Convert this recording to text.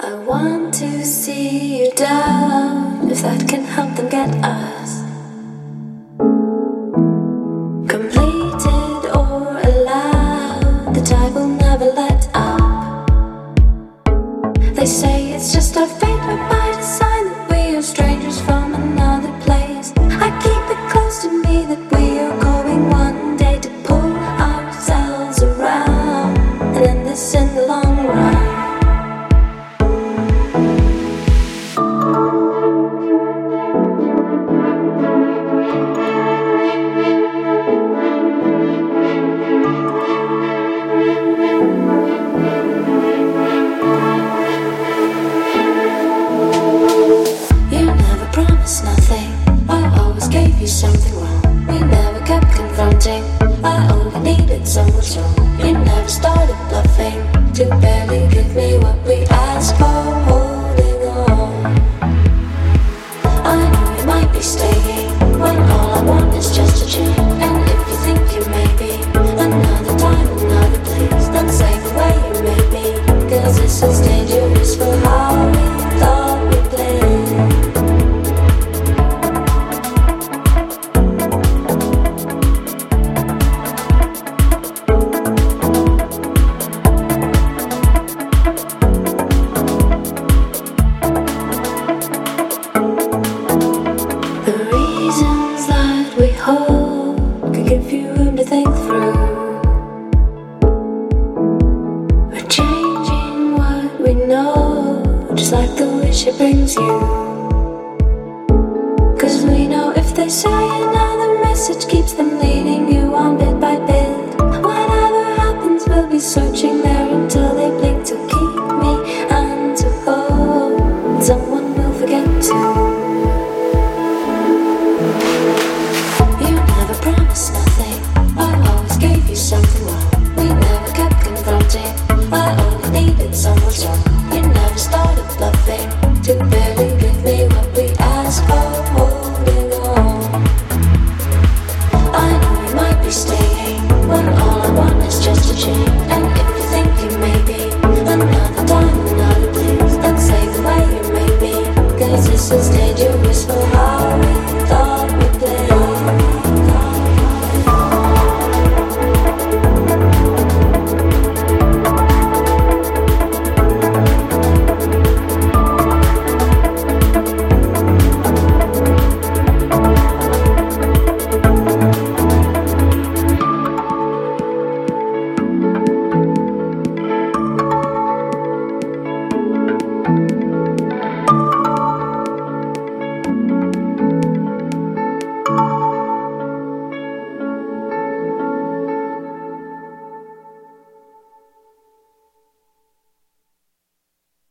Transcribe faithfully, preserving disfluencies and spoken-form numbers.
I want to see you down, if that can help them get us completed or allowed. The tide will never let up. They say it's just our fate, but by design that we are strangers from another place. I keep it close to me that we are going one day to pull ourselves around and end this in the long run. Nothing. I always gave you something wrong. We never kept confronting. I only needed someone strong. You never started bluffing to barely give me what we asked for. Holding on, I knew you might be staying when all I want is just a change. And if you think you may be another time, another place, don't say the way you made me, 'cause this is dangerous for how we thought we played. Could give you room to think through. We're changing what we know, just like the wish it brings you. 'Cause we know if they say another message keeps them leaving.